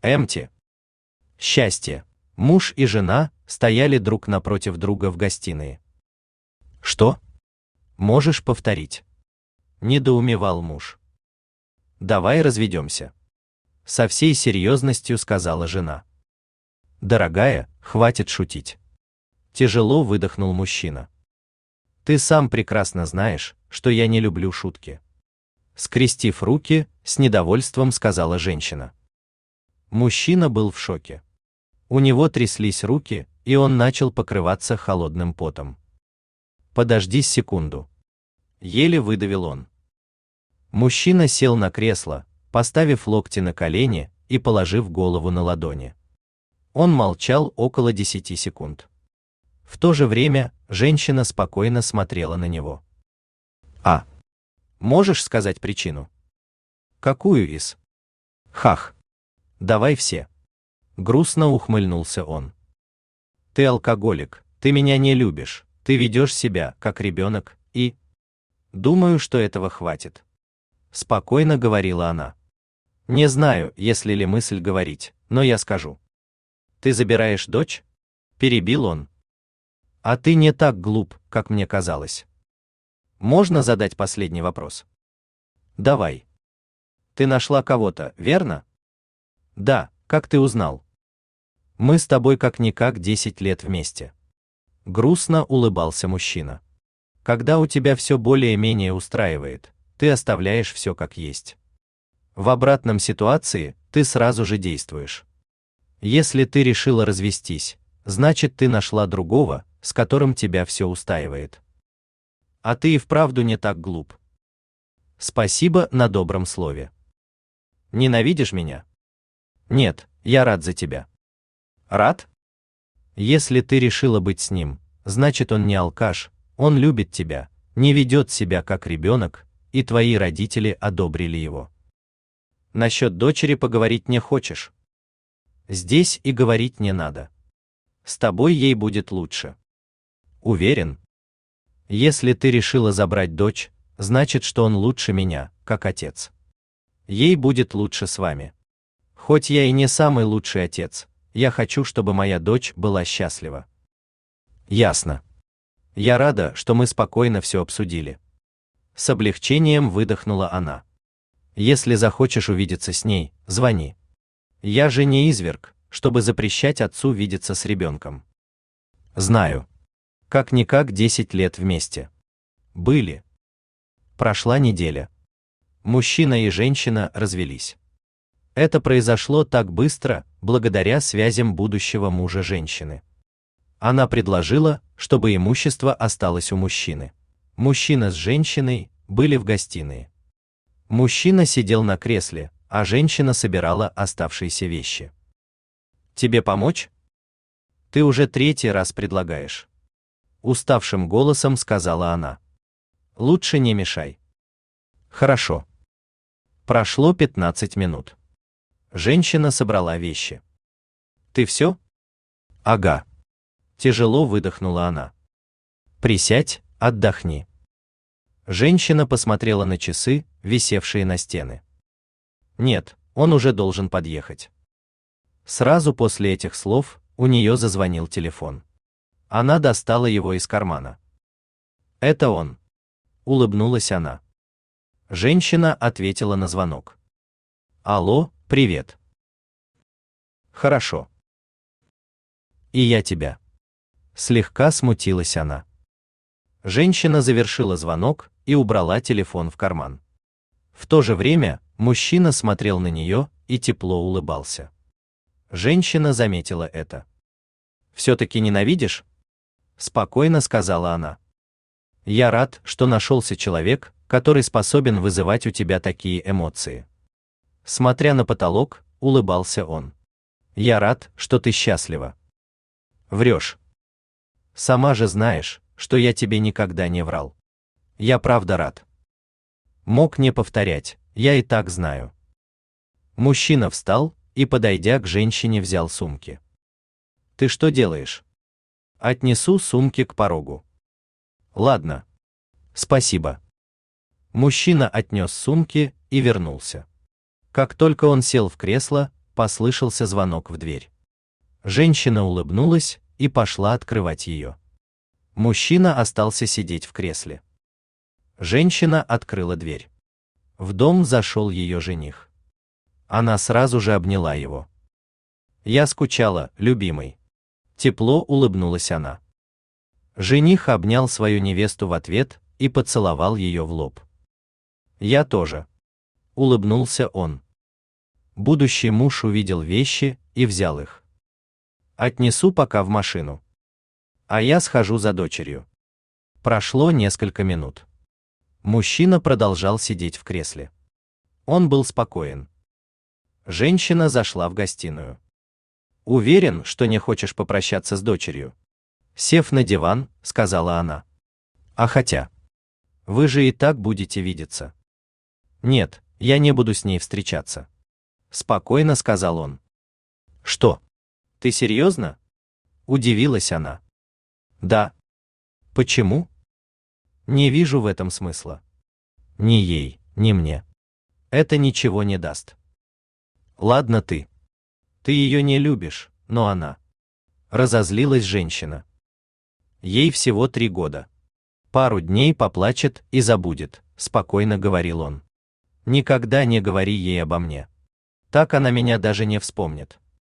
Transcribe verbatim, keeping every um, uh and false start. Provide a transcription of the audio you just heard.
Эмти. Счастье. Муж и жена стояли друг напротив друга в гостиной. Что? Можешь повторить? Недоумевал муж. Давай разведемся. Со всей серьезностью сказала жена. Дорогая, хватит шутить. Тяжело выдохнул мужчина. Ты сам прекрасно знаешь, что я не люблю шутки. Скрестив руки, с недовольством сказала женщина. Мужчина был в шоке. У него тряслись руки, и он начал покрываться холодным потом. Подожди секунду. Еле выдавил он. Мужчина сел на кресло, поставив локти на колени и положив голову на ладони. Он молчал около десяти секунд. В то же время женщина спокойно смотрела на него. А. Можешь сказать причину? Какую из? Хах. Давай все. Грустно ухмыльнулся он. Ты алкоголик, ты меня не любишь, ты ведешь себя как ребенок, и... Думаю, что этого хватит. Спокойно говорила она. Не знаю, если ли мысль говорить, но я скажу. Ты забираешь дочь? Перебил он. А ты не так глуп, как мне казалось. Можно задать последний вопрос? Давай. Ты нашла кого-то, верно? Да, как ты узнал? Мы с тобой как-никак десять лет вместе. Грустно улыбался мужчина. Когда у тебя все более-менее устраивает, ты оставляешь все как есть. В обратном ситуации ты сразу же действуешь. Если ты решила развестись, значит ты нашла другого, с которым тебя все устраивает. А ты и вправду не так глуп. Спасибо на добром слове. Ненавидишь меня? Нет, я рад за тебя. Рад? Если ты решила быть с ним, значит он не алкаш, он любит тебя, не ведет себя как ребенок, и твои родители одобрили его. Насчет дочери поговорить не хочешь? Здесь и говорить не надо. С тобой ей будет лучше. Уверен? Если ты решила забрать дочь, значит, что он лучше меня, как отец. Ей будет лучше с вами. Хоть я и не самый лучший отец, я хочу, чтобы моя дочь была счастлива. Ясно. Я рада, что мы спокойно все обсудили. С облегчением выдохнула она. Если захочешь увидеться с ней, звони. Я же не изверг, чтобы запрещать отцу видеться с ребенком. Знаю. Как-никак десять лет вместе. Были. Прошла неделя. Мужчина и женщина развелись. Это произошло так быстро, благодаря связям будущего мужа женщины. Она предложила, чтобы имущество осталось у мужчины. Мужчина с женщиной были в гостиной. Мужчина сидел на кресле, а женщина собирала оставшиеся вещи. Тебе помочь? Ты уже третий раз предлагаешь. Уставшим голосом сказала она. Лучше не мешай. Хорошо. Прошло пятнадцать минут. Женщина собрала вещи. Ты все? Ага. Тяжело выдохнула она. Присядь, отдохни. Женщина посмотрела на часы, висевшие на стены. Нет, он уже должен подъехать. Сразу после этих слов у нее зазвонил телефон. Она достала его из кармана. Это он. Улыбнулась она. Женщина ответила на звонок. Алло, привет. Хорошо. И я тебя. Слегка смутилась она. Женщина завершила звонок и убрала телефон в карман. В то же время мужчина смотрел на нее и тепло улыбался. Женщина заметила это. «Все-таки ненавидишь?» Спокойно сказала она. «Я рад, что нашелся человек, который способен вызывать у тебя такие эмоции». Смотря на потолок, улыбался он. «Я рад, что ты счастлива». «Врешь. Сама же знаешь, что я тебе никогда не врал. Я правда рад». Мог не повторять, я и так знаю. Мужчина встал и, подойдя к женщине, взял сумки. «Ты что делаешь?» «Отнесу сумки к порогу». «Ладно. Спасибо». Мужчина отнес сумки и вернулся. Как только он сел в кресло, Послышался звонок в дверь. Женщина улыбнулась и пошла открывать ее. Мужчина остался сидеть в кресле. Женщина открыла дверь. В дом зашел ее жених. Она сразу же обняла его. «Я скучала, любимый». Тепло улыбнулась она. Жених обнял свою невесту в ответ и поцеловал ее в лоб. «Я тоже». Улыбнулся он. Будущий муж увидел вещи и взял их. «Отнесу пока в машину. А я схожу за дочерью». Прошло несколько минут. Мужчина продолжал сидеть в кресле. Он был спокоен. Женщина зашла в гостиную. «Уверен, что не хочешь попрощаться с дочерью?» Сев на диван, сказала она. «А хотя, вы же и так будете видеться». «Нет, я не буду с ней встречаться», — спокойно сказал он. «Что? Ты серьезно?» — удивилась она. «Да». «Почему?» «Не вижу в этом смысла. Ни ей, ни мне. Это ничего не даст». «Ладно ты. Ты ее не любишь, но она...» Разозлилась женщина. «Ей всего три года. Пару дней поплачет и забудет», — спокойно говорил он. «Никогда не говори ей обо мне. Так она меня даже не вспомнит».